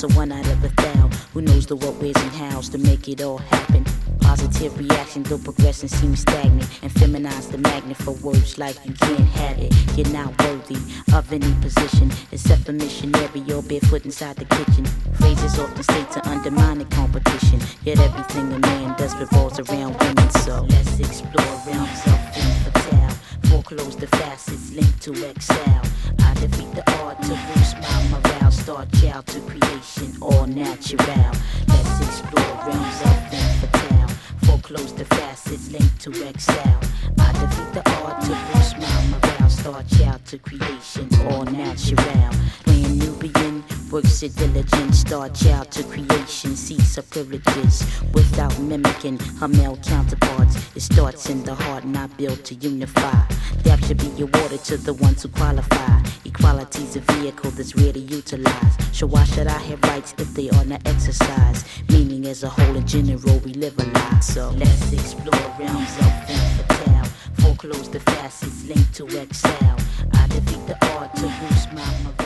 to one out of 1,000 who knows the what, where's, and hows to make it all happen. Positive reaction, though progressing seems stagnant, and feminize the magnet for words like you can't have it. You're not worthy of any position except for missionary or barefoot inside the kitchen. Phrases often state to undermine the competition, yet everything a man does revolves around women. So let's explore realms of femme fatale, foreclose the facets linked to excel. I defeat the art to boost my morale, start child to creation, all natural. Let's explore realms of femme fatale, foreclose the facets linked to excel. I defeat the art to boost my morale, start child to creation, all natural. Playing Nubian, works it diligent, start child to creation, seeks her privileges without mimicking her male counterparts. It starts in the heart, not built to unify. Depth should be awarded to the ones who qualify. Equality's a vehicle that's rare to utilize. So why should I have rights if they are not exercised? Meaning as a whole in general we live a lie. So let's explore realms of femme fatale, foreclose the facets linked to excel. I defeat the art to boost my morale.